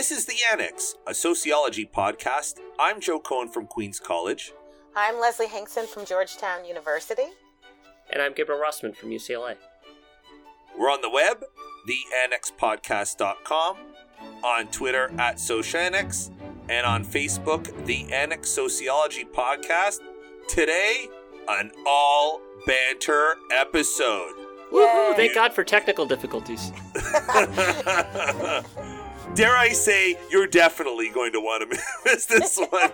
This is The Annex, a sociology podcast. I'm Joe Cohen from Queen's College. I'm Leslie Hinkson from Georgetown University. And I'm Gabriel Rossman from UCLA. We're on the web, theannexpodcast.com, on Twitter at SociAnnex, and on Facebook, The Annex Sociology Podcast. Today, an all-banter episode. Woohoo! Thank God for technical difficulties. Dare I say, you're definitely going to want to miss this one.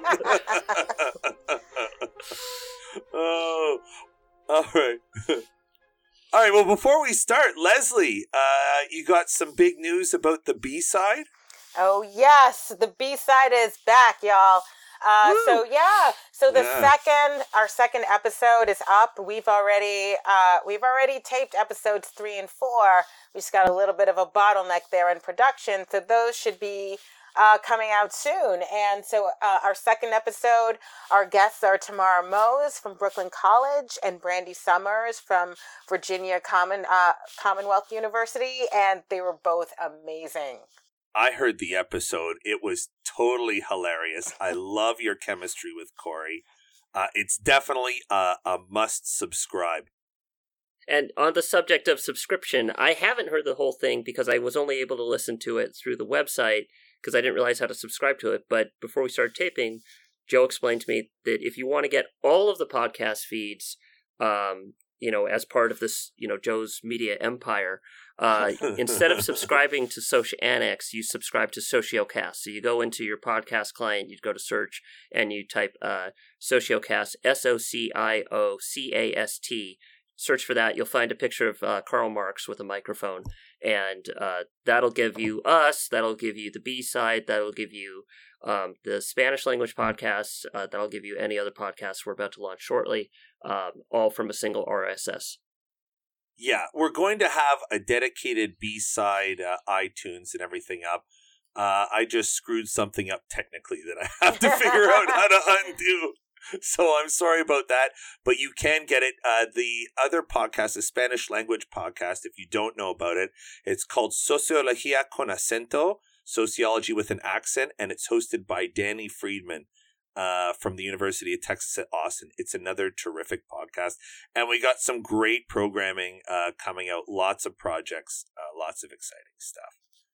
Oh, all right. All right, well, before we start, Leslie, you got some big news about the B-side? Oh, yes. The B-side is back, y'all. So our second episode is up. We've already taped episodes 3 and 4. We just got a little bit of a bottleneck there in production, so those should be coming out soon. And so our second episode, our guests are Tamara Mose from Brooklyn College and Brandy Summers from Virginia Commonwealth University, and they were both amazing. I heard the episode. It was totally hilarious. I love your chemistry with Corey. It's definitely a must subscribe. And on the subject of subscription, I haven't heard the whole thing because I was only able to listen to it through the website because I didn't realize how to subscribe to it. But before we started taping, Joe explained to me that if you want to get all of the podcast feeds, as part of this, Joe's media empire, instead of subscribing to SociAnnex, you subscribe to Sociocast. So you go into your podcast client, you go to search, and you type Sociocast, SOCIOCAST. Search for that. You'll find a picture of Karl Marx with a microphone, and that'll give you us. That'll give you the B-side. That'll give you the Spanish language podcasts. That'll give you any other podcasts we're about to launch shortly, all from a single RSS. Yeah, we're going to have a dedicated B-side iTunes and everything up. I just screwed something up technically that I have to figure out how to undo. So I'm sorry about that, but you can get it. The other podcast, the Spanish language podcast, if you don't know about it, it's called Sociología con Acento, Sociology with an Accent, and it's hosted by Danny Friedman from the University of Texas at Austin. It's another terrific podcast, and we got some great programming coming out, lots of projects, lots of exciting stuff.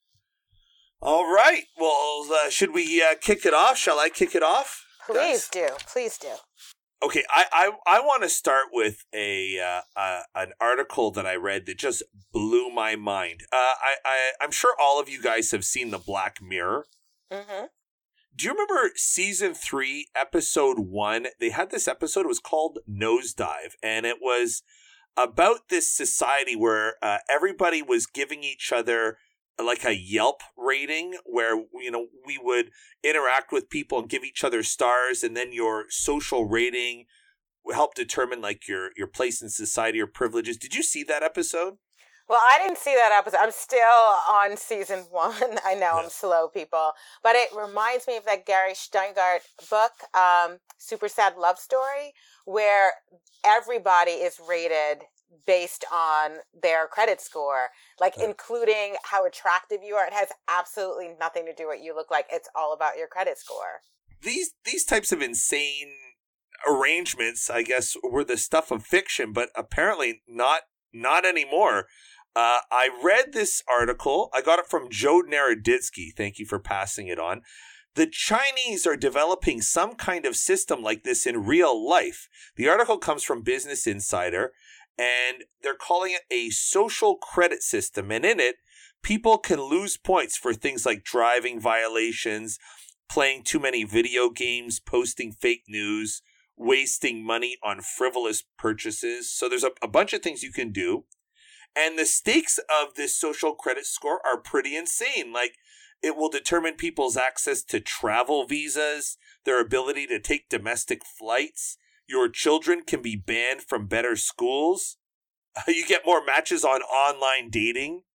All right, well, should we kick it off? Shall I kick it off? Please do. Okay, I want to start with an article that I read that just blew my mind. I'm sure all of you guys have seen the Black Mirror. Mm-hmm. Do you remember season 3, episode 1? They had this episode. It was called Nosedive, and it was about this society where everybody was giving each other like a Yelp rating where, we would interact with people and give each other stars, and then your social rating would help determine like your place in society or privileges. Did you see that episode? Well, I didn't see that episode. I'm still on season 1. I know I'm slow, people. But it reminds me of that Gary Steingart book, Super Sad Love Story, where everybody is rated based on their credit score, including how attractive you are. It has absolutely nothing to do with what you look like. It's all about your credit score. These types of insane arrangements, I guess, were the stuff of fiction, but apparently not anymore. I read this article. I got it from Joe Naroditsky. Thank you for passing it on. The Chinese are developing some kind of system like this in real life. The article comes from Business Insider, and they're calling it a social credit system. And in it, people can lose points for things like driving violations, playing too many video games, posting fake news, wasting money on frivolous purchases. So there's a bunch of things you can do. And the stakes of this social credit score are pretty insane. Like, it will determine people's access to travel visas, their ability to take domestic flights. Your children can be banned from better schools. You get more matches on online dating.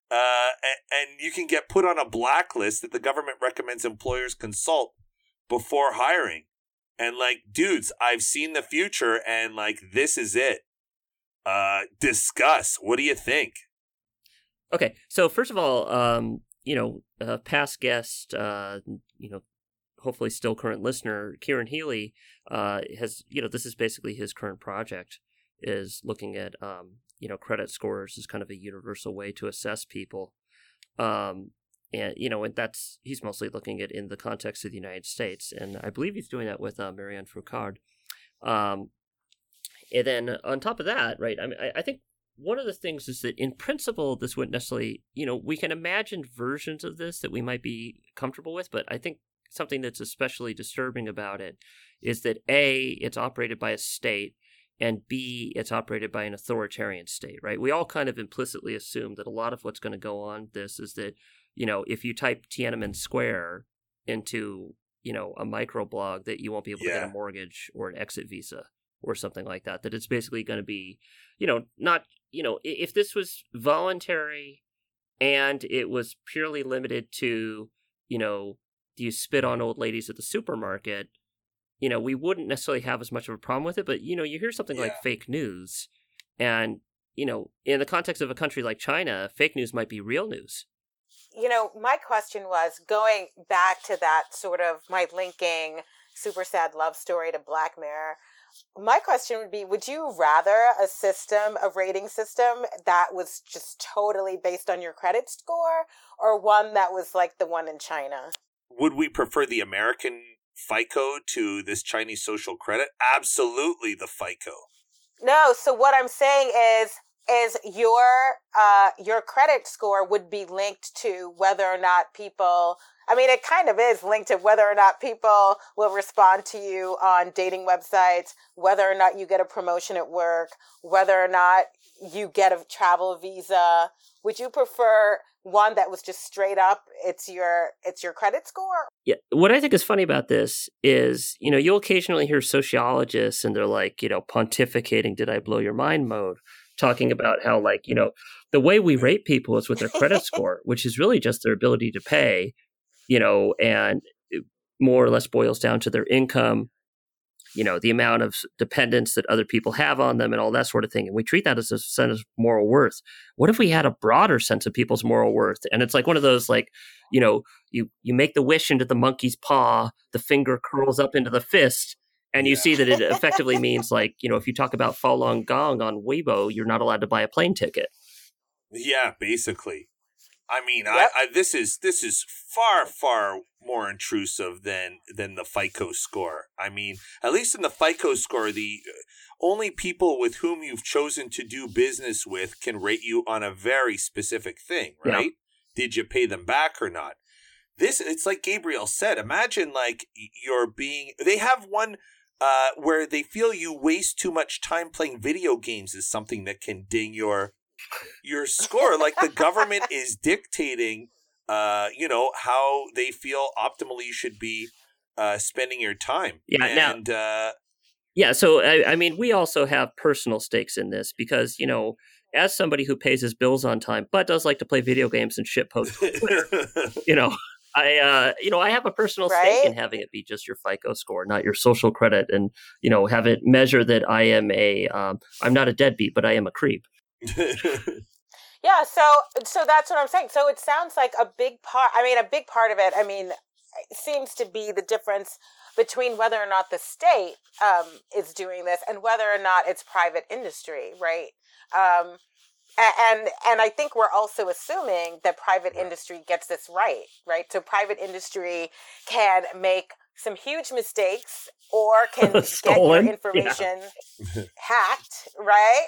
And you can get put on a blacklist that the government recommends employers consult before hiring. And dudes, I've seen the future and this is it. Discuss. What do you think? Okay, so first of all, past guest, hopefully still current listener, Kieran Healy, has, this is basically his current project, is looking at, credit scores as kind of a universal way to assess people. And that's, he's mostly looking at in the context of the United States. And I believe he's doing that with Marianne Foucault. And then on top of that, right, I mean, I think one of the things is that in principle, this wouldn't necessarily, we can imagine versions of this that we might be comfortable with, but I think something that's especially disturbing about it is that A, it's operated by a state, and B, it's operated by an authoritarian state, right? We all kind of implicitly assume that a lot of what's going to go on this is that, if you type Tiananmen Square into, a microblog, that you won't be able to get a mortgage or an exit visa or something like that, that it's basically going to be, not, if this was voluntary and it was purely limited to, do you spit on old ladies at the supermarket, we wouldn't necessarily have as much of a problem with it. But, you hear something like fake news and, in the context of a country like China, fake news might be real news. My question was going back to that sort of my linking super sad love story to Black Mirror. My question would be, would you rather a rating system that was just totally based on your credit score, or one that was like the one in China? Would we prefer the American FICO to this Chinese social credit? Absolutely the FICO. No, so what I'm saying is your credit score would be linked to whether or not people, I mean, it kind of is linked to whether or not people will respond to you on dating websites, whether or not you get a promotion at work, whether or not you get a travel visa. Would you prefer one that was just straight up, it's your credit score? Yeah. What I think is funny about this is, you'll occasionally hear sociologists and they're like, pontificating, did I blow your mind mode, talking about how, like, the way we rate people is with their credit score, which is really just their ability to pay, and it more or less boils down to their income, the amount of dependence that other people have on them and all that sort of thing. And we treat that as a sense of moral worth. What if we had a broader sense of people's moral worth? And it's like one of those, like, you make the wish into the monkey's paw, the finger curls up into the fist, and you see that it effectively means, like, if you talk about Falun Gong on Weibo, you're not allowed to buy a plane ticket. Yeah, basically. I mean, yep. This is far, far more intrusive than the FICO score. I mean, at least in the FICO score, the only people with whom you've chosen to do business with can rate you on a very specific thing, right? Yeah. Did you pay them back or not? It's like Gabriel said. Imagine, like, they have one where they feel you waste too much time playing video games is something that can ding your score. Like, the government is dictating, how they feel optimally you should be spending your time. Yeah. And, so, I mean, we also have personal stakes in this because, as somebody who pays his bills on time, but does like to play video games and shit post, I have a personal stake in having it be just your FICO score, not your social credit, and, have it measure that I am I'm not a deadbeat, but I am a creep. Yeah, so that's what I'm saying. So it sounds like a big part of it, seems to be the difference between whether or not the state is doing this and whether or not it's private industry, right? And I think we're also assuming that private industry gets this right? So private industry can make some huge mistakes or can get your information hacked, right?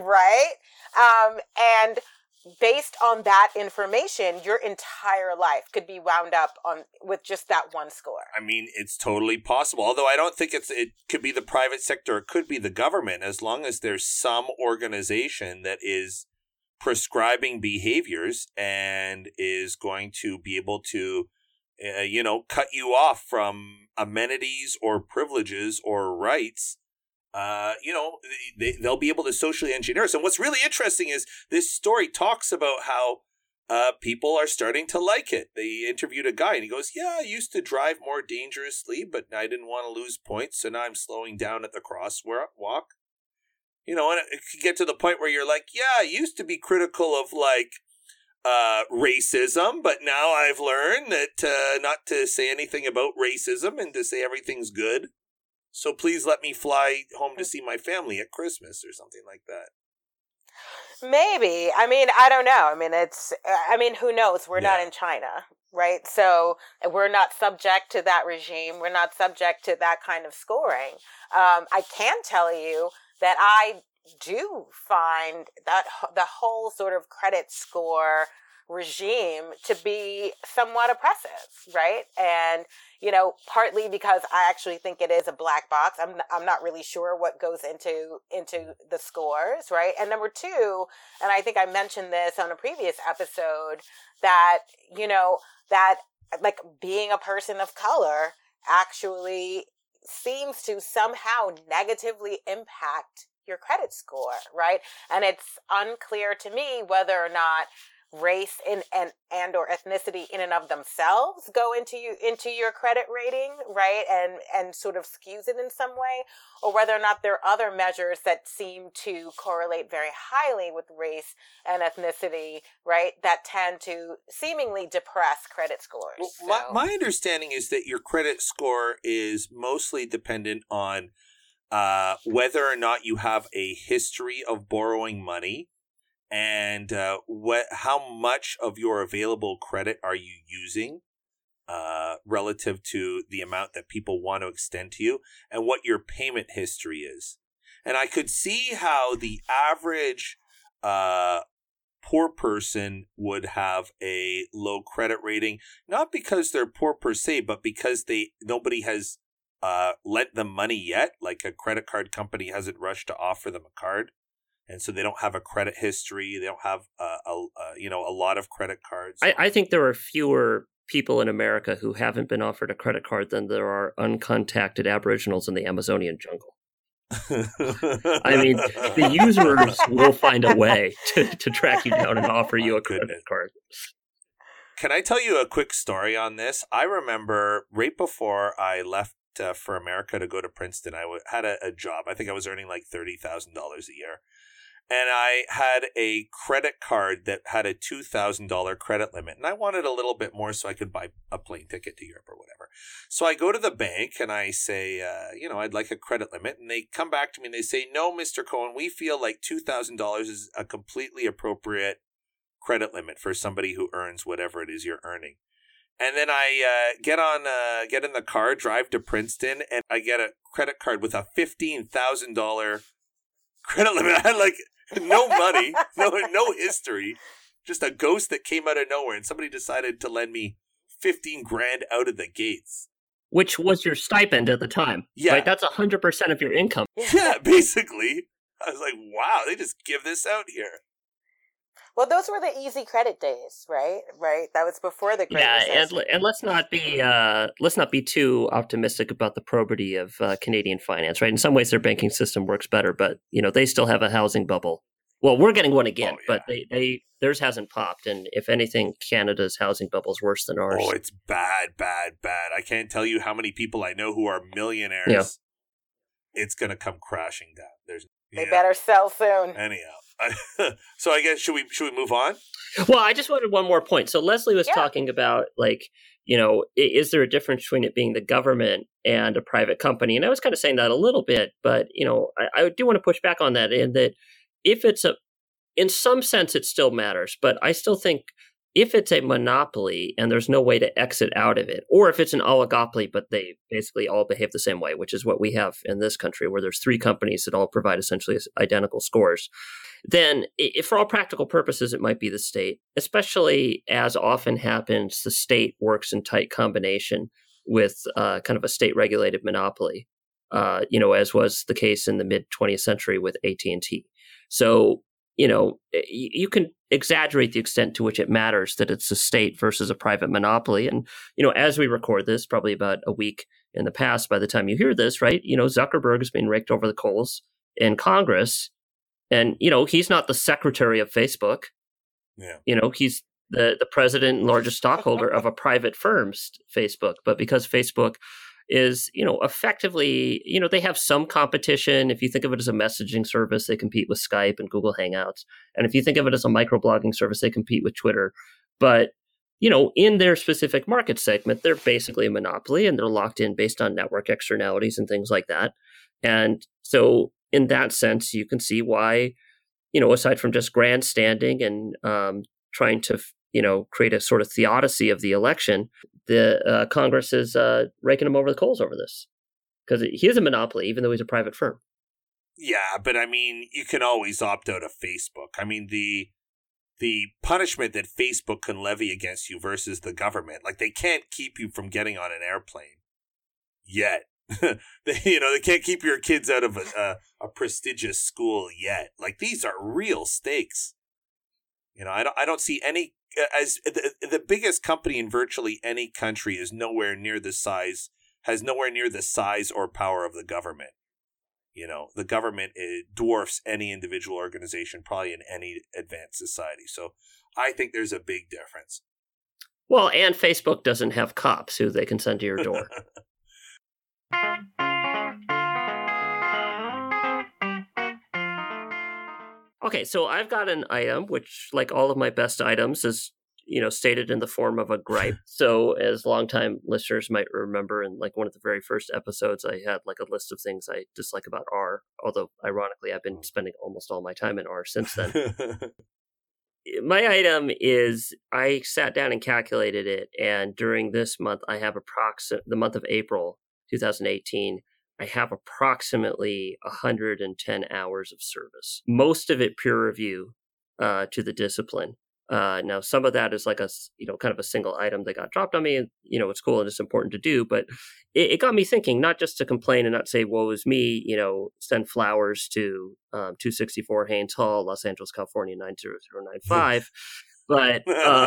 And based on that information, your entire life could be wound up with just that one score. I mean, it's totally possible. Although I don't think it could be the private sector. It could be the government, as long as there's some organization that is prescribing behaviors and is going to be able to, cut you off from amenities or privileges or rights. They'll be able to socially engineer us. And what's really interesting is this story talks about how people are starting to like it. They interviewed a guy and he goes, yeah, I used to drive more dangerously, but I didn't want to lose points. So now I'm slowing down at the crosswalk. And it could get to the point where you're like, yeah, I used to be critical of, like, racism, but now I've learned that not to say anything about racism and to say everything's good. So please let me fly home to see my family at Christmas or something like that. Maybe. I mean, I don't know. I mean, who knows? We're not in China, right? So we're not subject to that regime. We're not subject to that kind of scoring. I can tell you that I do find that the whole sort of credit score regime to be somewhat oppressive, right? And, partly because I actually think it is a black box. I'm not really sure what goes into the scores, right? And number two, and I think I mentioned this on a previous episode, that, that like being a person of color actually seems to somehow negatively impact your credit score, right? And it's unclear to me whether or not race and or ethnicity in and of themselves go into your credit rating, right? And sort of skews it in some way, or whether or not there are other measures that seem to correlate very highly with race and ethnicity, right? That tend to seemingly depress credit scores. Well, my understanding is that your credit score is mostly dependent on whether or not you have a history of borrowing money, and how much of your available credit are you using relative to the amount that people want to extend to you, and what your payment history is. And I could see how the average poor person would have a low credit rating, not because they're poor per se, but because nobody has lent them money yet. Like a credit card company hasn't rushed to offer them a card. And so they don't have a credit history. They don't have a lot of credit cards. I think there are fewer people in America who haven't been offered a credit card than there are uncontacted Aboriginals in the Amazonian jungle. I mean, the users will find a way to track you down and offer you a credit card. Can I tell you a quick story on this? I remember right before I left for America to go to Princeton, I had a job. I think I was earning like $30,000 a year. And I had a credit card that had a $2,000 credit limit. And I wanted a little bit more so I could buy a plane ticket to Europe or whatever. So I go to the bank and I say, I'd like a credit limit. And they come back to me and they say, no, Mr. Cohen, we feel like $2,000 is a completely appropriate credit limit for somebody who earns whatever it is you're earning. And then I get in the car, drive to Princeton, and I get a credit card with a $15,000 credit limit. I had like no money, no history, just a ghost that came out of nowhere, and somebody decided to lend me $15,000 out of the gates, which was your stipend at the time. Yeah, right? That's 100% of your income. Yeah, basically. I was like, wow, they just give this out here. Well, those were the easy credit days, right? Right. That was before the Great Recession. And let's not be too optimistic about the probity of Canadian finance, right? In some ways, their banking system works better, but they still have a housing bubble. Well, we're getting one again, but theirs hasn't popped, and if anything, Canada's housing bubble is worse than ours. Oh, it's bad, bad, bad. I can't tell you how many people I know who are millionaires. Yeah. It's going to come crashing down. They better sell soon. Anyhow. So I guess should we move on? Well, I just wanted one more point. So Leslie was talking about is there a difference between it being the government and a private company? And I was kind of saying that a little bit, but I do want to push back on that, in that if it's in some sense it still matters, but I still think if it's a monopoly and there's no way to exit out of it, or if it's an oligopoly, but they basically all behave the same way, which is what we have in this country, where there's 3 companies that all provide essentially identical scores, then if for all practical purposes, it might be the state, especially as often happens, the state works in tight combination with kind of a state-regulated monopoly, as was the case in the mid-20th century with AT&T. So, you can exaggerate the extent to which it matters that it's a state versus a private monopoly. And, as we record this, probably about a week in the past, by the time you hear this, right, Zuckerberg has been raked over the coals in Congress. And, he's not the secretary of Facebook. Yeah. He's the president and largest stockholder of a private firm, Facebook. But because Facebook is, effectively, they have some competition. If you think of it as a messaging service, they compete with Skype and Google Hangouts. And if you think of it as a microblogging service, they compete with Twitter. But, in their specific market segment, they're basically a monopoly, and they're locked in based on network externalities and things like that. And so in that sense, you can see why, aside from just grandstanding and trying to, create a sort of theodicy of the election, the Congress is raking him over the coals over this, because he is a monopoly, even though he's a private firm. Yeah, but I mean, you can always opt out of Facebook. I mean, the punishment that Facebook can levy against you versus the government, like, they can't keep you from getting on an airplane yet. They can't keep your kids out of a prestigious school yet. Like, these are real stakes. I don't see any, as the biggest company in virtually any country has nowhere near the size or power of the government. The government dwarfs any individual organization, probably in any advanced society. So I think there's a big difference. Well, and Facebook doesn't have cops who they can send to your door. Okay, so I've got an item, which, like all of my best items, is, stated in the form of a gripe. So as longtime listeners might remember, in like one of the very first episodes, I had like a list of things I dislike about R, although ironically, I've been spending almost all my time in R since then. My item is, I sat down and calculated it, and during this month, I have the month of April 2018, I have approximately 110 hours of service. Most of it peer review to the discipline. Now, some of that is like a, kind of a single item that got dropped on me, and, it's cool and it's important to do, but it got me thinking, not just to complain and not say, woe is me, send flowers to 264 Haynes Hall, Los Angeles, California, 90095. But,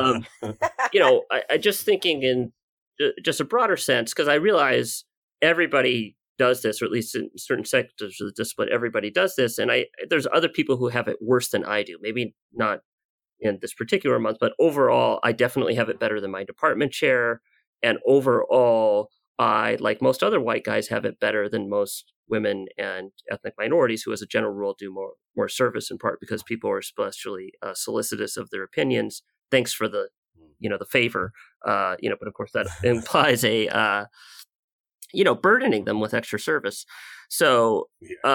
I just thinking in just a broader sense, because I realize everybody does this, or at least in certain sectors of the discipline, everybody does this. And there's other people who have it worse than I do. Maybe not in this particular month, but overall, I definitely have it better than my department chair. And overall, I, like most other white guys, have it better than most women and ethnic minorities who, as a general rule, do more service, in part because people are especially solicitous of their opinions. Thanks for the, the favor. But of course that implies a, burdening them with extra service. So,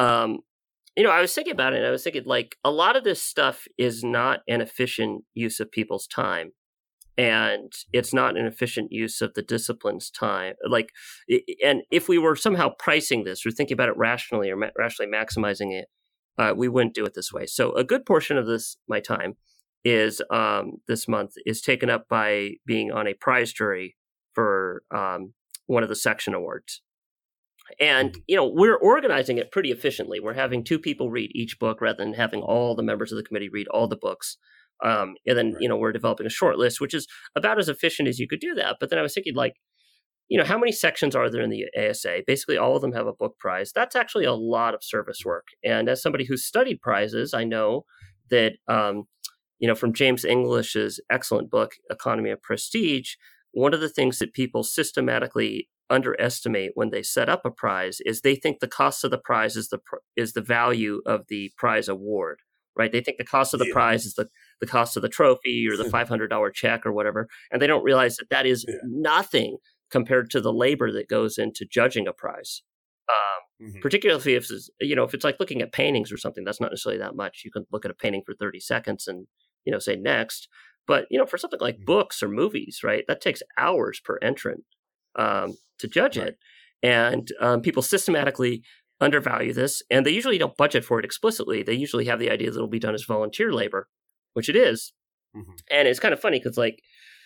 I was thinking about it, and I was thinking, like, a lot of this stuff is not an efficient use of people's time, and it's not an efficient use of the discipline's time. Like, and if we were somehow pricing this or thinking about it rationally or rationally maximizing it, we wouldn't do it this way. So a good portion of my time is this month is taken up by being on a prize jury for one of the section awards. And, we're organizing it pretty efficiently. We're having 2 people read each book rather than having all the members of the committee read all the books. And then, we're developing a short list, which is about as efficient as you could do that. But then I was thinking, like, how many sections are there in the ASA? Basically, all of them have a book prize. That's actually a lot of service work. And as somebody who's studied prizes, I know that, from James English's excellent book, Economy of Prestige, one of the things that people systematically underestimate when they set up a prize is they think the cost of the prize is the value of the prize award, right? They think the cost of the prize is the cost of the trophy or the $500 check or whatever, and they don't realize that is nothing compared to the labor that goes into judging a prize. Particularly if it's like looking at paintings or something, that's not necessarily that much. You can look at a painting for 30 seconds and say next, but for something like books or movies, right? That takes hours per entrant to judge it. And people systematically undervalue this, and they usually don't budget for it explicitly. They usually have the idea that it'll be done as volunteer labor, which it is. And it's kind of funny because, like,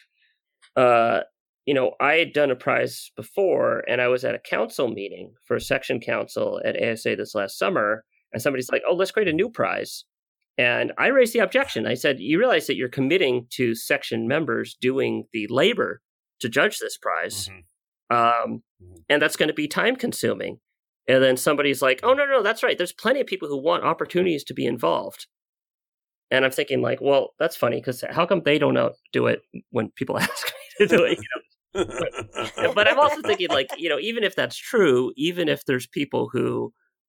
I had done a prize before, and I was at a council meeting for a section council at ASA this last summer, and somebody's like, oh, let's create a new prize. And I raised the objection. I said, you realize that you're committing to section members doing the labor to judge this prize. And that's going to be time consuming. And then somebody's like, oh, no, that's right. There's plenty of people who want opportunities to be involved. And I'm thinking, like, well, that's funny, because how come they don't do it when people ask me to do it? But I'm also thinking, like, even if that's true, even if there's people who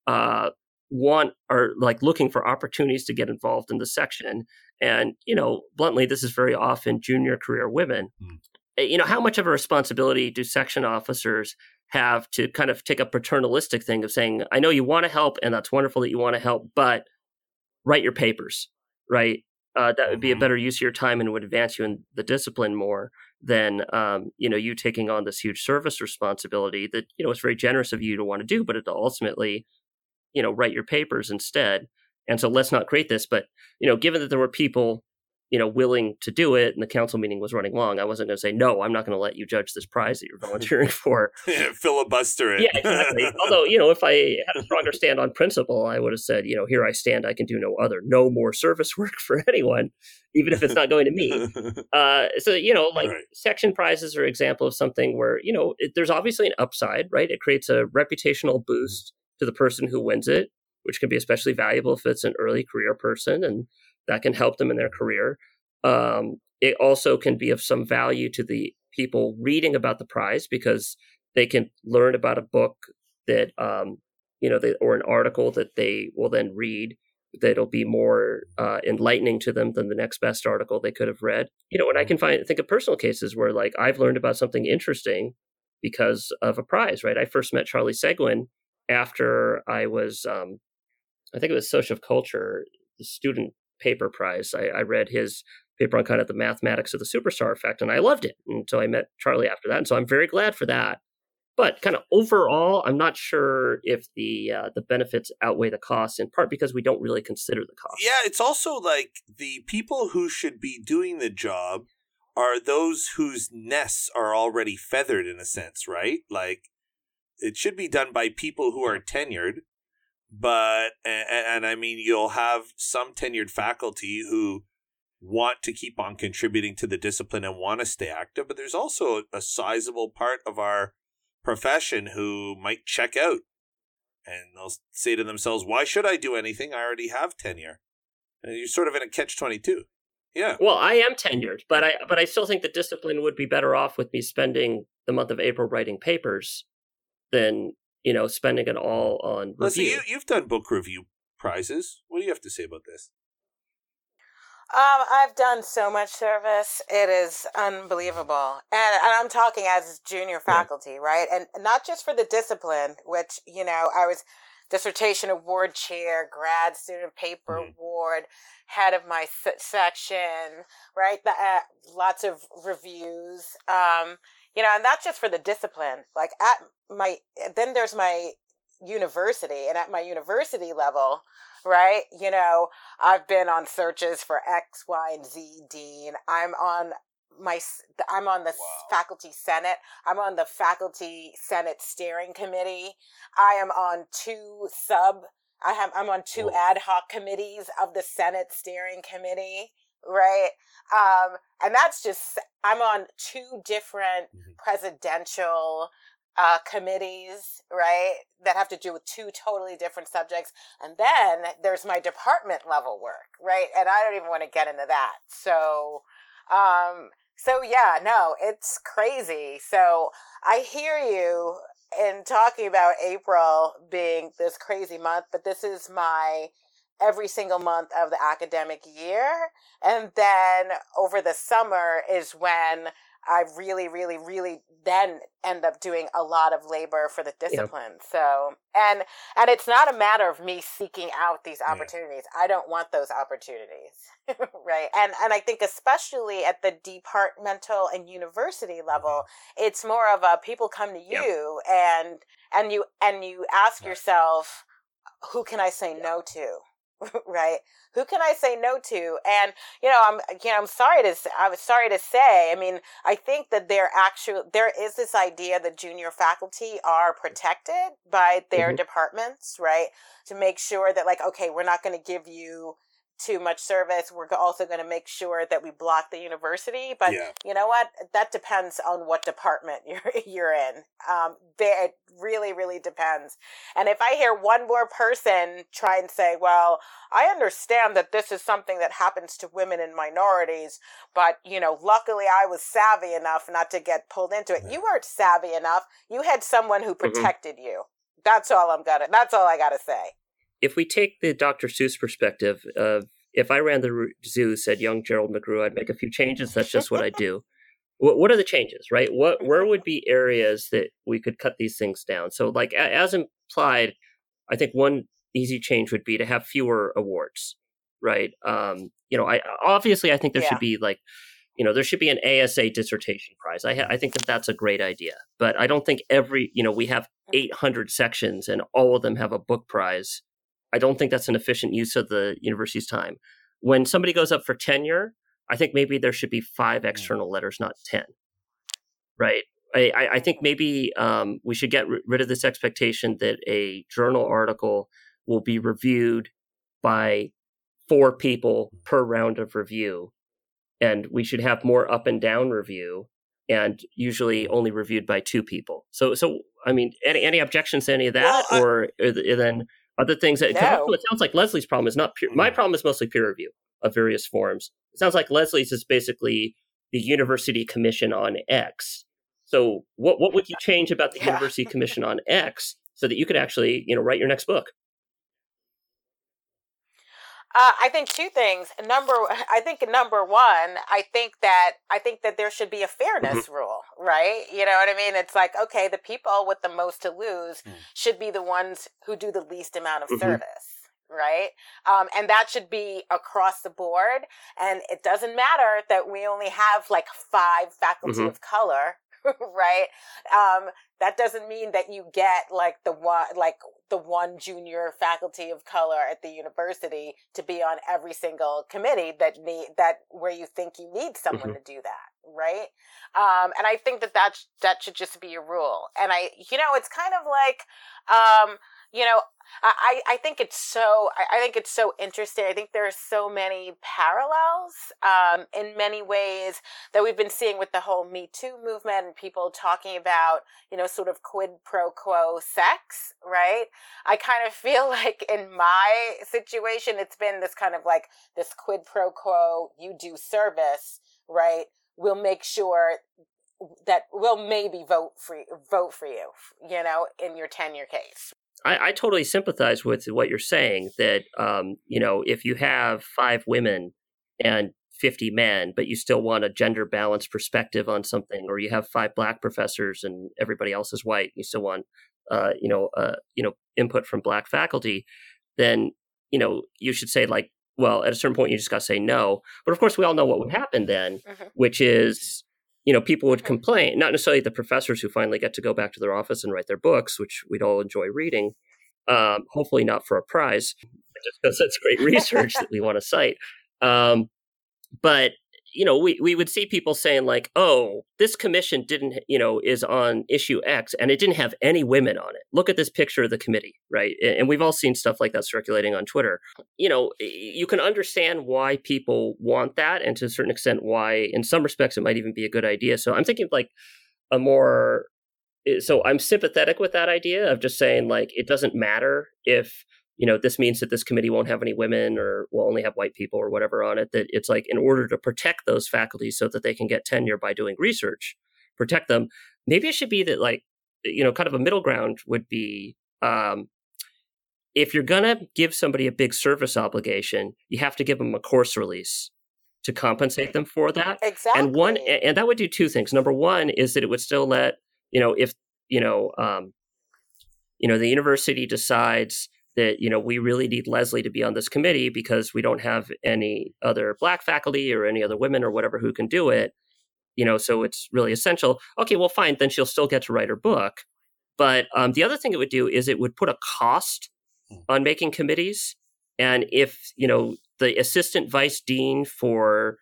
are like looking for opportunities to get involved in the section, and bluntly, this is very often junior career women. How much of a responsibility do section officers have to kind of take a paternalistic thing of saying, I know you want to help, and that's wonderful that you want to help, but write your papers, right? That would be a better use of your time and would advance you in the discipline more than, you taking on this huge service responsibility that, it's very generous of you to want to do, but it ultimately, write your papers instead. And so let's not create this. But, given that there were people, willing to do it and the council meeting was running long, I wasn't going to say, no, I'm not going to let you judge this prize that you're volunteering for. Filibuster it. Yeah, exactly. Although, if I had a stronger stand on principle, I would have said, here I stand, I can do no other. No more service work for anyone, even if it's not going to me. Section prizes are an example of something where, there's obviously an upside, right? It creates a reputational boost to the person who wins it, which can be especially valuable if it's an early career person, and that can help them in their career. It also can be of some value to the people reading about the prize because they can learn about a book that, or an article that they will then read that'll be more enlightening to them than the next best article they could have read. And I can think of personal cases where, like, I've learned about something interesting because of a prize, right? I first met Charlie Seguin after I was, I think it was Social Culture, the student paper prize. I read his paper on kind of the mathematics of the superstar effect, and I loved it. And so I met Charlie after that. And so I'm very glad for that. But kind of overall, I'm not sure if the benefits outweigh the costs, in part because we don't really consider the cost. Yeah, it's also like the people who should be doing the job are those whose nests are already feathered in a sense, right? Like, it should be done by people who are tenured. But, and I mean, you'll have some tenured faculty who want to keep on contributing to the discipline and want to stay active, but there's also a sizable part of our profession who might check out and they'll say to themselves, why should I do anything? I already have tenure. And you're sort of in a catch-22. Yeah. Well, I am tenured, but I still think the discipline would be better off with me spending the month of April writing papers than spending it all on review. Listen, you've done book review prizes. What do you have to say about this? I've done so much service. It is unbelievable. And I'm talking as junior faculty, right? And not just for the discipline, which, I was dissertation award chair, grad student paper award, head of my section, right? Lots of reviews. And not just for the discipline, like then there's my university, and at my university level, right? I've been on searches for X, Y, and Z dean. I'm on the faculty senate. I'm on the faculty senate steering committee. I'm on I'm on two ad hoc committees of the Senate steering committee. Right. And that's just, I'm on two different presidential committees, right, that have to do with two totally different subjects. And then there's my department level work, right? And I don't even want to get into that. So yeah, no, it's crazy. So I hear you in talking about April being this crazy month, but this is my every single month of the academic year. And then over the summer is when I really, really, really then end up doing a lot of labor for the discipline. Yep. So, and it's not a matter of me seeking out these opportunities. Yeah. I don't want those opportunities. Right. And I think especially at the departmental and university level, it's more of a people come to you and you ask yourself, who can I say no to? Right? Who can I say no to? And I was sorry to say, I mean, I think that there is this idea that junior faculty are protected by their departments, right? To make sure that, like, okay, we're not going to give you too much service. We're also going to make sure that we block the university. But Yeah. you know what? That depends on what department you're in. It really, really depends. And if I hear one more person try and say, well, I understand that this is something that happens to women and minorities, but, luckily I was savvy enough not to get pulled into it. You weren't savvy enough. You had someone who protected you. That's all I got to say. If we take the Dr. Seuss perspective of, if I ran the zoo, said young Gerald McGrew, I'd make a few changes. That's just what I do. What are the changes, right? Where would be areas that we could cut these things down? So like as implied, I think one easy change would be to have fewer awards, right? I think there should be there should be an ASA dissertation prize. I think that's a great idea, but I don't think we have 800 sections and all of them have a book prize. I don't think that's an efficient use of the university's time. When somebody goes up for tenure, I think maybe there should be 5 external letters, not 10, right? I think maybe we should get rid of this expectation that a journal article will be reviewed by 4 people per round of review. And we should have more up and down review, and usually only reviewed by 2 people. So I mean, any objections to any of that, or then other things that No. It sounds like Leslie's problem is not peer. My problem is mostly peer review of various forms. It sounds like Leslie's is basically the University Commission on X. So what would you change about the University Commission on X so that you could actually write your next book? I think 2 things. Number one, I think that there should be a fairness rule, right? You know what I mean? It's like, okay, the people with the most to lose should be the ones who do the least amount of service, right? And that should be across the board. And it doesn't matter that we only have like 5 faculty of color, right? That doesn't mean that you get like the one junior faculty of color at the university to be on every single committee that where you think you need someone to do that, right? And I think that should just be a rule. And it's kind of like, I think it's so interesting. I think there are so many parallels in many ways that we've been seeing with the whole Me Too movement and people talking about, sort of quid pro quo sex, right? I kind of feel like in my situation, it's been this kind of like this quid pro quo, you do service, right? We'll make sure that we'll maybe vote for you, in your tenure case. I totally sympathize with what you're saying that, if you have 5 women and 50 men, but you still want a gender balanced perspective on something, or you have 5 Black professors and everybody else is white, you still want, input from Black faculty, then, you should say like, well, at a certain point, you just got to say no. But of course, we all know what would happen then, which is, people would complain, not necessarily the professors who finally get to go back to their office and write their books, which we'd all enjoy reading, hopefully not for a prize, just because that's great research that we want to cite. But, we would see people saying like, oh, this commission is on issue X and it didn't have any women on it. Look at this picture of the committee, right? And we've all seen stuff like that circulating on Twitter. You can understand why people want that, and to a certain extent why, in some respects, it might even be a good idea. So I'm thinking like so I'm sympathetic with that idea of just saying like, it doesn't matter if this means that this committee won't have any women or will only have white people or whatever on it, that it's like in order to protect those faculty so that they can get tenure by doing research, protect them. Maybe it should be that like, kind of a middle ground would be, if you're going to give somebody a big service obligation, you have to give them a course release to compensate them for that. Exactly. And that would do 2 things. Number one is that it would still let, if, the university decides that, we really need Leslie to be on this committee because we don't have any other Black faculty or any other women or whatever who can do it, so it's really essential. Okay, well, fine. Then she'll still get to write her book. But the other thing it would do is it would put a cost on making committees. And if, the assistant vice dean for,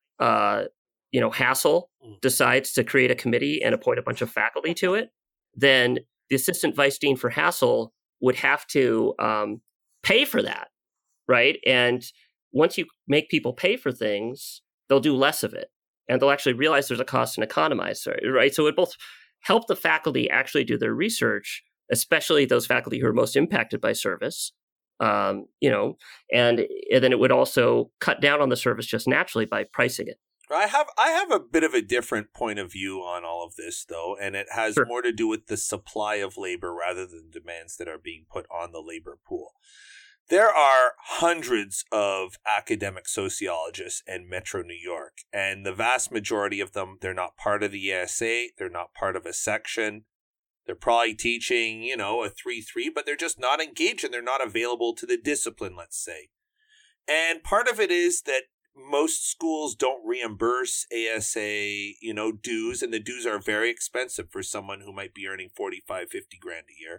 Hassel decides to create a committee and appoint a bunch of faculty to it, then the assistant vice dean for Hassel would have to pay for that, right? And once you make people pay for things, they'll do less of it. And they'll actually realize there's a cost and economize, right? So it both help the faculty actually do their research, especially those faculty who are most impacted by service, and then it would also cut down on the service just naturally by pricing it. I have a bit of a different point of view on all of this, though, and it has more to do with the supply of labor rather than demands that are being put on the labor pool. There are hundreds of academic sociologists in Metro New York, and the vast majority of them, they're not part of the ASA, they're not part of a section. They're probably teaching, a 3-3, but they're just not engaged and they're not available to the discipline, let's say. And part of it is that most schools don't reimburse ASA, dues, and the dues are very expensive for someone who might be earning 45, 50 grand a year,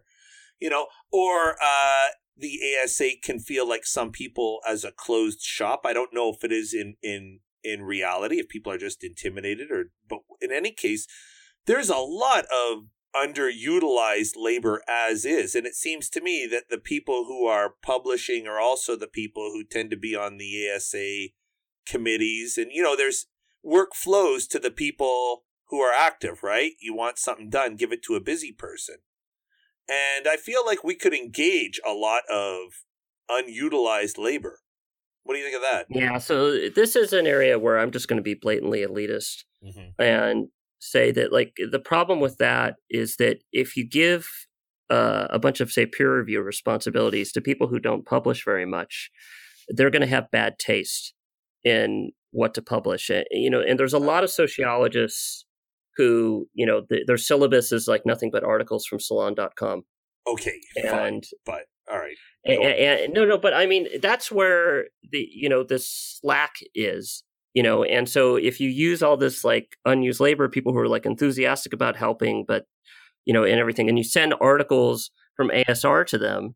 or the ASA can feel like some people as a closed shop. I don't know if it is in reality, if people are just intimidated, but in any case, there's a lot of underutilized labor as is. And it seems to me that the people who are publishing are also the people who tend to be on the ASA committees. And, there's work flows to the people who are active, right? You want something done, give it to a busy person. And I feel like we could engage a lot of unutilized labor. What do you think of that? Yeah, so this is an area where I'm just going to be blatantly elitist and say that, like, the problem with that is that if you give a bunch of, say, peer review responsibilities to people who don't publish very much, they're going to have bad taste in what to publish. And there's a lot of sociologists who, their syllabus is like nothing but articles from salon.com. Okay, fine, but all right. But I mean, that's where this slack is, and so if you use all this like unused labor, people who are like enthusiastic about helping, but, and everything, and you send articles from ASR to them,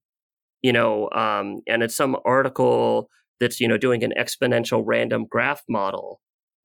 and it's some article that's, doing an exponential random graph model,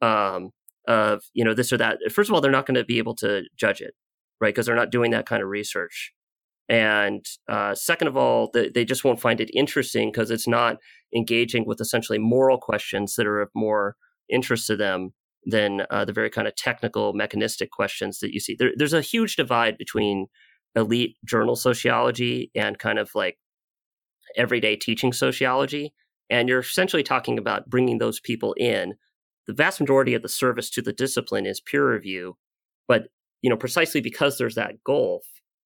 of, this or that. First of all, they're not going to be able to judge it, right? Because they're not doing that kind of research. And second of all, they just won't find it interesting because it's not engaging with essentially moral questions that are of more interest to them than the very kind of technical, mechanistic questions that you see. There's a huge divide between elite journal sociology and kind of like everyday teaching sociology. And you're essentially talking about bringing those people in. The vast majority of the service to the discipline is peer review, but precisely because there's that gulf,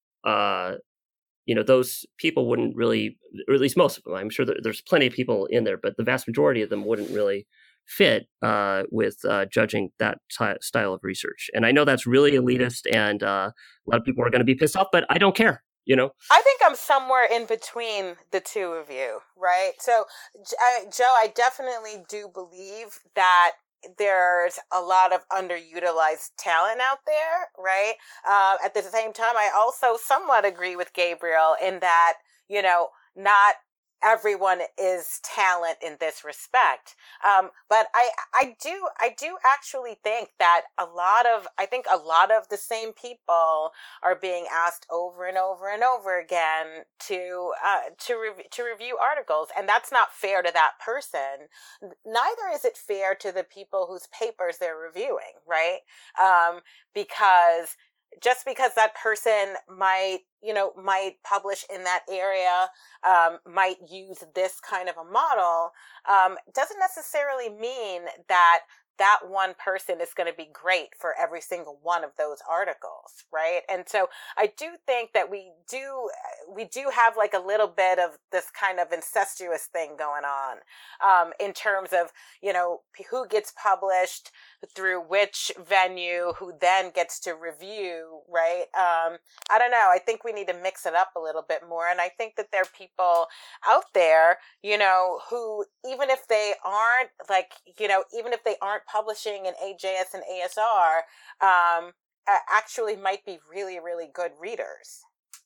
those people wouldn't really, or at least most of them. I'm sure there's plenty of people in there, but the vast majority of them wouldn't really fit with judging that style of research. And I know that's really elitist, and a lot of people are going to be pissed off, but I don't care. I think I'm somewhere in between the two of you, right? So, Joe, I definitely do believe that there's a lot of underutilized talent out there, right? At the same time, I also somewhat agree with Gabriel in that, not everyone is talent in this respect. But I do actually think that a lot of the same people are being asked over and over and over again to review articles. And that's not fair to that person. Neither is it fair to the people whose papers they're reviewing, right? Because just because that person might publish in that area, might use this kind of a model, doesn't necessarily mean that one person is going to be great for every single one of those articles, right? And so I do think that we do have like a little bit of this kind of incestuous thing going on, in terms of, who gets published through which venue, who then gets to review, right? I don't know. I think we need to mix it up a little bit more. And I think that there are people out there, who, even if they aren't publishing in AJS and ASR, actually might be really, really good readers.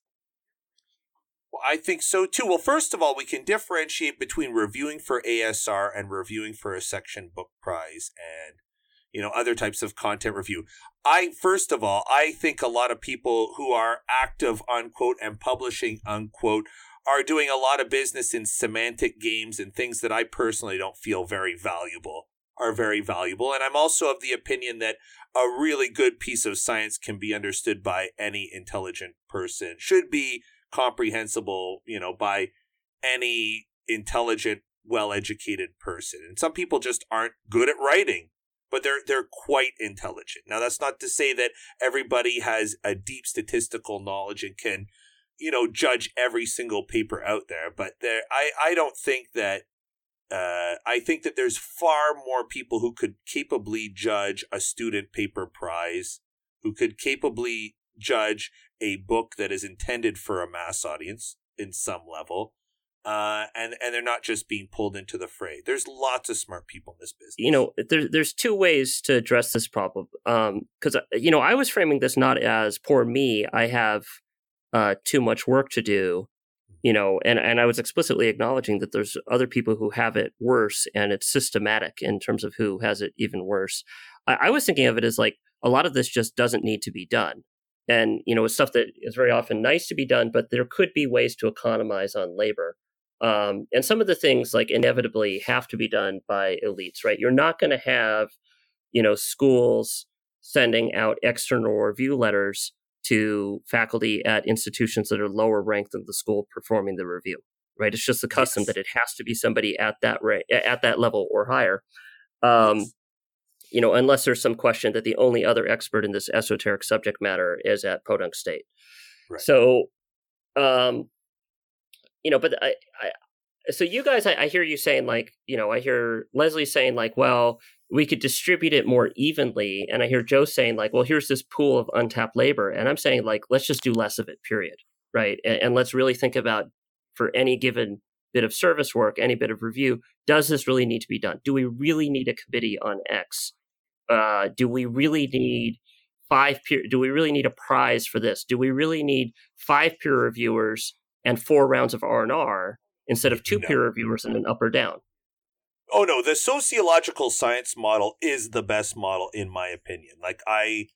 Well, I think so too. Well, first of all, we can differentiate between reviewing for ASR and reviewing for a section book prize and, other types of content review. I think a lot of people who are active, unquote, and publishing, unquote, are doing a lot of business in semantic games and things that I personally don't feel very valuable are very valuable. And I'm also of the opinion that a really good piece of science can be understood by any intelligent person, should be comprehensible, by any intelligent, well-educated person. And some people just aren't good at writing, but they're quite intelligent. Now, that's not to say that everybody has a deep statistical knowledge and can, judge every single paper out there. But I don't think that, I think that there's far more people who could capably judge a student paper prize, who could capably judge a book that is intended for a mass audience in some level. And they're not just being pulled into the fray. There's lots of smart people in this business. There's two ways to address this problem. Because, I was framing this not as poor me, I have too much work to do, and I was explicitly acknowledging that there's other people who have it worse, and it's systematic in terms of who has it even worse. I was thinking of it as like a lot of this just doesn't need to be done. And, it's stuff that is very often nice to be done, but there could be ways to economize on labor. And some of the things like inevitably have to be done by elites, right? You're not going to have, schools sending out external review letters to faculty at institutions that are lower ranked than the school performing the review, right? It's just the custom Yes. that it has to be somebody at that level or higher. Unless there's some question that the only other expert in this esoteric subject matter is at Podunk State. Right. So, but so you guys, I hear you saying like, I hear Leslie saying like, well, we could distribute it more evenly. And I hear Joe saying like, well, here's this pool of untapped labor. And I'm saying like, let's just do less of it, period. Right. And let's really think about, for any given bit of service work, any bit of review, does this really need to be done? Do we really need a committee on X? Do we really need do we really need a prize for this? Do we really need 5 peer reviewers and 4 rounds of R&R instead of 2 peer reviewers and an up or down? Oh, no, the sociological science model is the best model, in my opinion. Like, I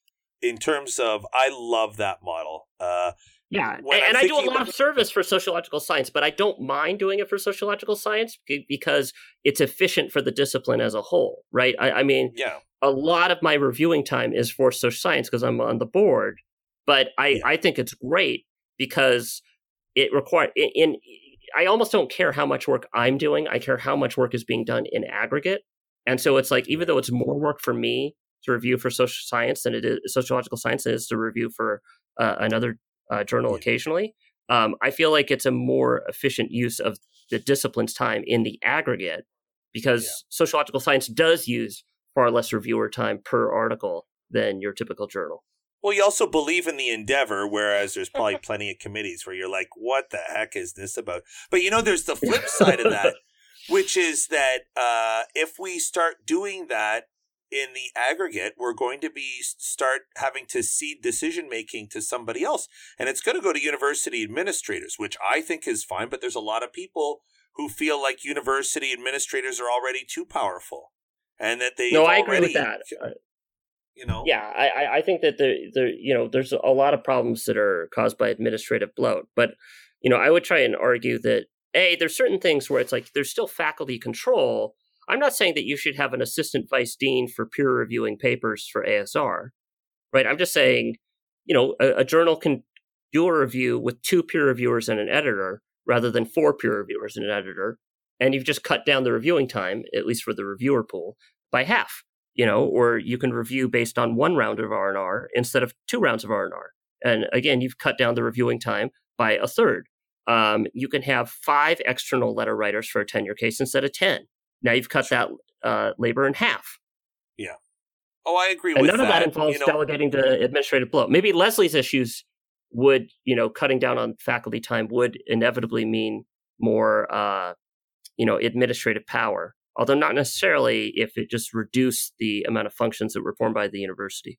love that model. Yeah, and I do a lot of service for sociological science, but I don't mind doing it for sociological science because it's efficient for the discipline as a whole, right? I mean, a lot of my reviewing time is for social science because I'm on the board, but I think it's great because it requires I almost don't care how much work I'm doing. I care how much work is being done in aggregate. And so it's like, even though it's more work for me to review for social science than it is sociological science than it is to review for another journal occasionally, I feel like it's a more efficient use of the discipline's time in the aggregate because sociological science does use far less reviewer time per article than your typical journal. Well, you also believe in the endeavor, whereas there's probably plenty of committees where you're like, what the heck is this about? But, there's the flip side of that, which is that if we start doing that in the aggregate, we're going to start having to cede decision-making to somebody else. And it's going to go to university administrators, which I think is fine. But there's a lot of people who feel like university administrators are already too powerful and that they I agree with that. Yeah, I think that there's a lot of problems that are caused by administrative bloat. But, I would try and argue that, there's certain things where it's like there's still faculty control. I'm not saying that you should have an assistant vice dean for peer reviewing papers for ASR, right? I'm just saying, a journal can do a review with 2 peer reviewers and an editor rather than 4 peer reviewers and an editor. And you've just cut down the reviewing time, at least for the reviewer pool, by half. Or you can review based on 1 round of R&R instead of 2 rounds of R&R. And again, you've cut down the reviewing time by a third. You can have 5 external letter writers for a tenure case instead of 10. Now you've cut that labor in half. Yeah. Oh, I agree with that. And none of that involves delegating to administrative bloat. Maybe Leslie's issues would, cutting down on faculty time would inevitably mean more, administrative power. Although not necessarily if it just reduced the amount of functions that were performed by the university.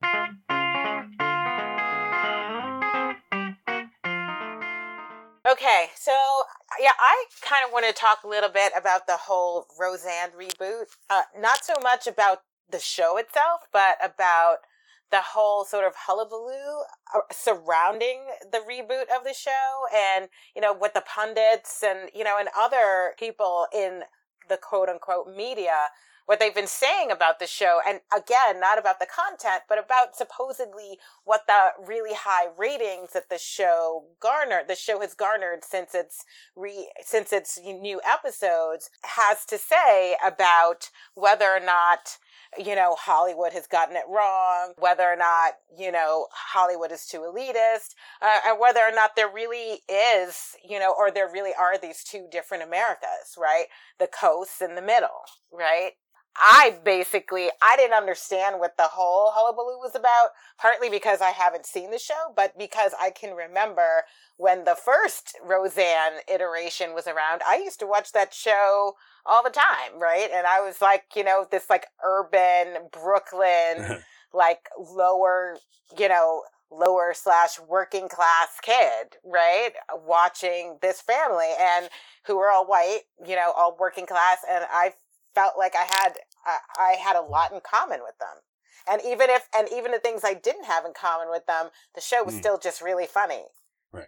Okay, so I kind of want to talk a little bit about the whole Roseanne reboot. Not so much about the show itself, but about the whole sort of hullabaloo surrounding the reboot of the show, and, you know, what the pundits and, you know, and other people in the quote unquote media, what they've been saying about the show. And again, not about the content, but about supposedly what the really high ratings that the show has garnered since its new episodes has to say about whether or not, you know, Hollywood has gotten it wrong, whether or not, you know, Hollywood is too elitist, and whether or not there really is, you know, or there really are these two different Americas, right? The coast and the middle, right? I didn't understand what the whole hullabaloo was about, partly because I haven't seen the show, but because I can remember when the first Roseanne iteration was around, I used to watch that show all the time, right? And I was like, you know, this like urban Brooklyn, like lower / working class kid, right? Watching this family and who were all white, you know, all working class. And I felt like I had a lot in common with them. And even the things I didn't have in common with them, the show was still just really funny. Right.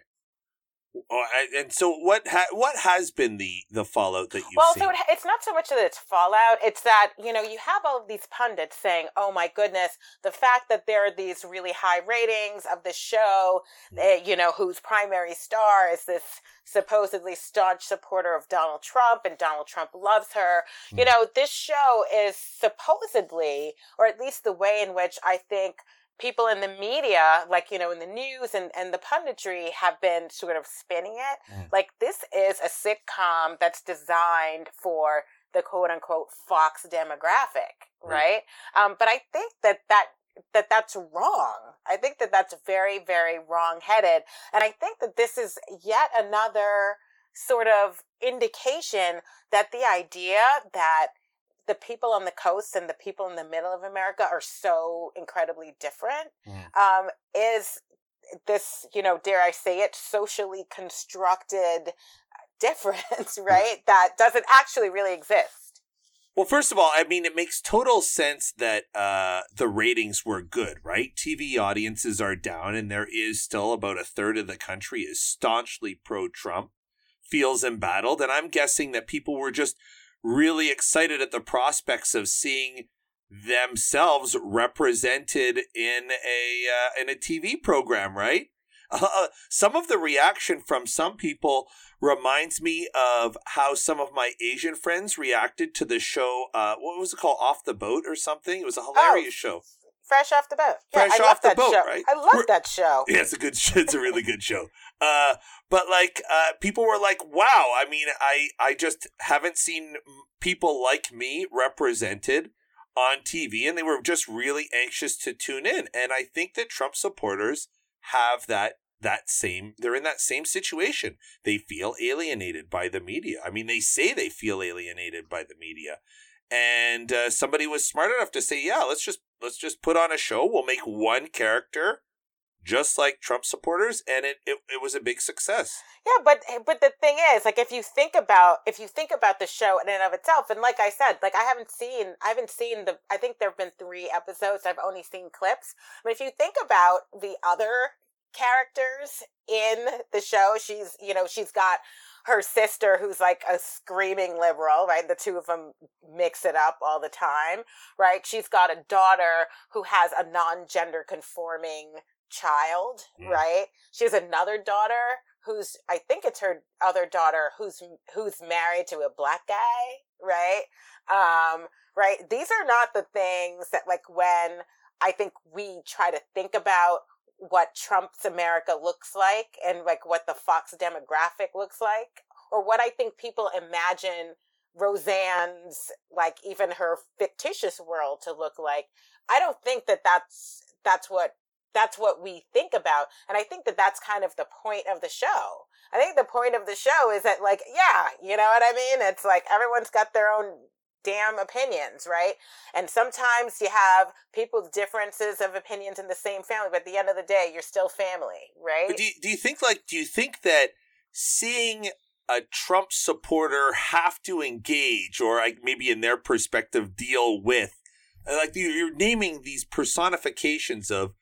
And so what has been the fallout that you've seen? Well, so it's not so much that it's fallout. It's that, you know, you have all of these pundits saying, oh my goodness, the fact that there are these really high ratings of the show, you know, whose primary star is this supposedly staunch supporter of Donald Trump, and Donald Trump loves her. You know, this show is supposedly, or at least the way in which I think people in the media, like, you know, in the news and the punditry have been sort of spinning it. Like, this is a sitcom that's designed for the quote unquote Fox demographic, right? But I think that's wrong. I think that's very, very wrong-headed. And I think that this is yet another sort of indication that the idea that the people on the coast and the people in the middle of America are so incredibly different, is this, you know, dare I say it, socially constructed difference, right? That doesn't actually really exist. Well, first of all, I mean, it makes total sense that the ratings were good, right? TV audiences are down, and there is still about a third of the country is staunchly pro-Trump, feels embattled, and I'm guessing that people were just really excited at the prospects of seeing themselves represented in a TV program, right? Some of the reaction from some people reminds me of how some of my Asian friends reacted to the show. What was it called? Off the Boat or something? It was a hilarious show. Fresh Off the Boat. Yeah, Fresh Off the Boat, show. right? I love that show. Yeah, it's a really good show. But like, people were like, wow, I mean, I just haven't seen people like me represented on TV, and they were just really anxious to tune in. And I think that Trump supporters have they're in that same situation. They feel alienated by the media. I mean, they say they feel alienated by the media. And somebody was smart enough to say, yeah, let's just put on a show. We'll make one character just like Trump supporters, and it was a big success. Yeah, but the thing is, like, if you think about the show in and of itself, and like I said, like I haven't seen I think there have been 3 episodes. I've only seen clips. But if you think about the other characters in the show, she's got her sister who's like a screaming liberal, right? The two of them mix it up all the time, right? She's got a daughter who has a non-gender conforming child, right? She has another daughter I think it's her other daughter who's married to a black guy, right? Right? These are not the things that, like, when I think we try to think about what Trump's America looks like and like what the Fox demographic looks like, or what I think people imagine Roseanne's, like, even her fictitious world to look like. I don't think that's what we think about. And I think that's kind of the point of the show. I think the point of the show is that, like, yeah, you know what I mean? It's like everyone's got their own damn opinions, right? And sometimes you have people's differences of opinions in the same family, but at the end of the day, you're still family, right? But do you think that seeing a Trump supporter have to engage, or like maybe in their perspective deal with Like you're naming these personifications of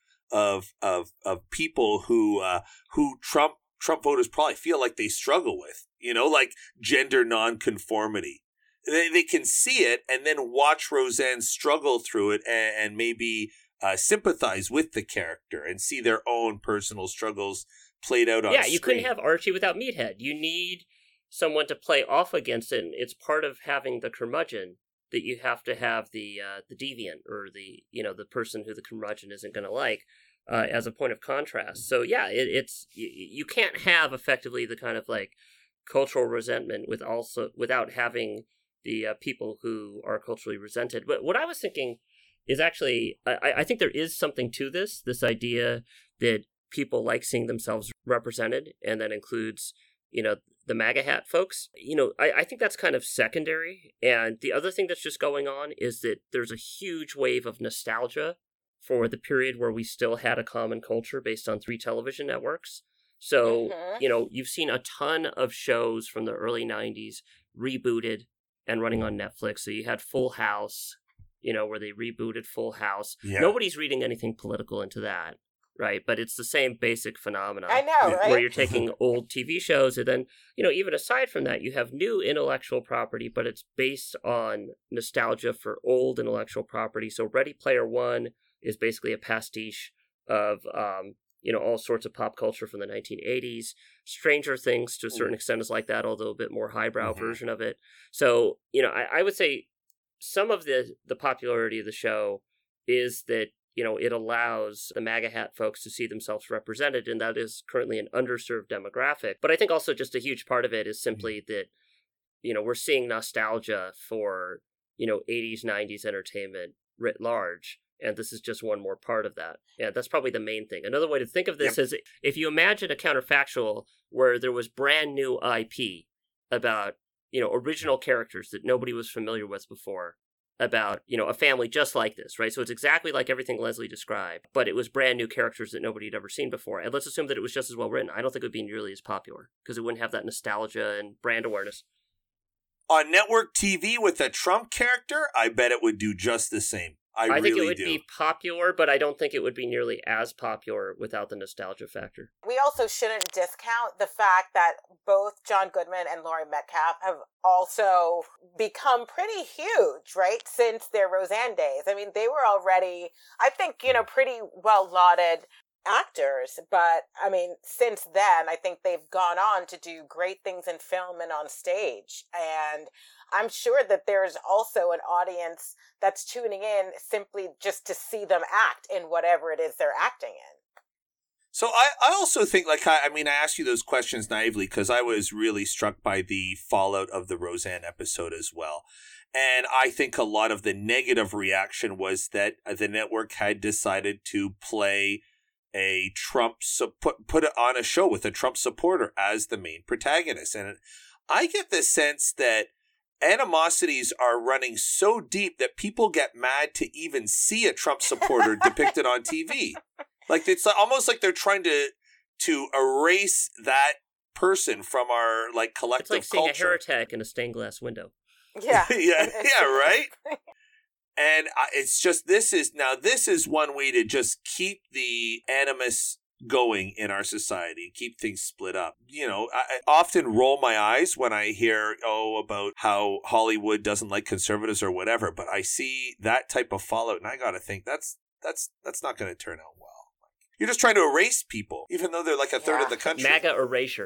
people who Trump voters probably feel like they struggle with, like gender nonconformity. They can see it and then watch Roseanne struggle through it and maybe sympathize with the character and see their own personal struggles played out on screen. Yeah, you couldn't have Archie without Meathead. You need someone to play off against it, and it's part of having the curmudgeon that you have to have the deviant or the person who the curmudgeon isn't going to like as a point of contrast. So yeah, it's you can't have effectively the kind of like cultural resentment without having the people who are culturally resented. But what I was thinking is actually, I think there is something to this idea that people like seeing themselves represented, and that includes, the MAGA hat folks. I think that's kind of secondary. And the other thing that's just going on is that there's a huge wave of nostalgia for the period where we still had a common culture based on 3 television networks. So, you've seen a ton of shows from the early 90s rebooted and running on Netflix. So you had Full House, where they rebooted Full House. Yeah. Nobody's reading anything political into that, right? But it's the same basic phenomenon. I know, right? Where you're taking old TV shows, and then, even aside from that, you have new intellectual property, but it's based on nostalgia for old intellectual property. So Ready Player One is basically a pastiche of, all sorts of pop culture from the 1980s. Stranger Things, to a certain extent, is like that, although a bit more highbrow version of it. So, I would say some of the popularity of the show is that, it allows the MAGA hat folks to see themselves represented, and that is currently an underserved demographic. But I think also just a huge part of it is simply that, we're seeing nostalgia for, 80s, 90s entertainment writ large. And this is just one more part of that. Yeah, that's probably the main thing. Another way to think of this is if you imagine a counterfactual where there was brand new IP about, original characters that nobody was familiar with before, about, a family just like this, right? So it's exactly like everything Leslie described, but it was brand new characters that nobody had ever seen before. And let's assume that it was just as well written. I don't think it would be nearly as popular because it wouldn't have that nostalgia and brand awareness. On network TV with a Trump character, I bet it would do just the same. I think really it would be popular, but I don't think it would be nearly as popular without the nostalgia factor. We also shouldn't discount the fact that both John Goodman and Laurie Metcalf have also become pretty huge, right? Since their Roseanne days. I mean, they were already, I think, pretty well lauded actors, but I mean, since then, I think they've gone on to do great things in film and on stage. And I'm sure that there's also an audience that's tuning in simply just to see them act in whatever it is they're acting in. So I also think, I asked you those questions naively because I was really struck by the fallout of the Roseanne episode as well. And I think a lot of the negative reaction was that the network had decided to play a Trump, put it on a show with a Trump supporter as the main protagonist. And I get the sense that animosities are running so deep that people get mad to even see a Trump supporter depicted on TV. Like it's almost like they're trying to erase that person from our collective culture. It's like seeing a heretic in a stained glass window. Yeah. yeah, right? And it's just, this is one way to just keep the animus going in our society, keep things split up. I often roll my eyes when I hear, about how Hollywood doesn't like conservatives or whatever, but I see that type of fallout and I got to think that's not going to turn out well. You're just trying to erase people, even though they're like a third of the country. MAGA erasure.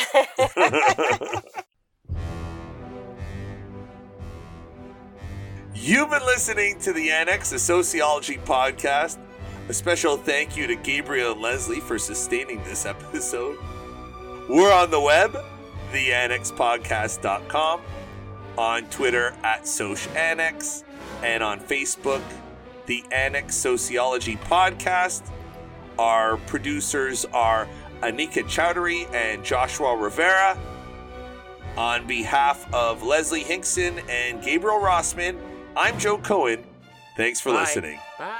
You've been listening to the Annex, a sociology podcast. A special thank you to Gabriel and Leslie for sustaining this episode. We're on the web, theannexpodcast.com, on Twitter @SocAnnex, and on Facebook, the Annex Sociology Podcast. Our producers are Anika Chowdhury and Joshua Rivera. On behalf of Leslie Hinkson and Gabriel Rossman, I'm Joe Cohen. Thanks for listening. Bye.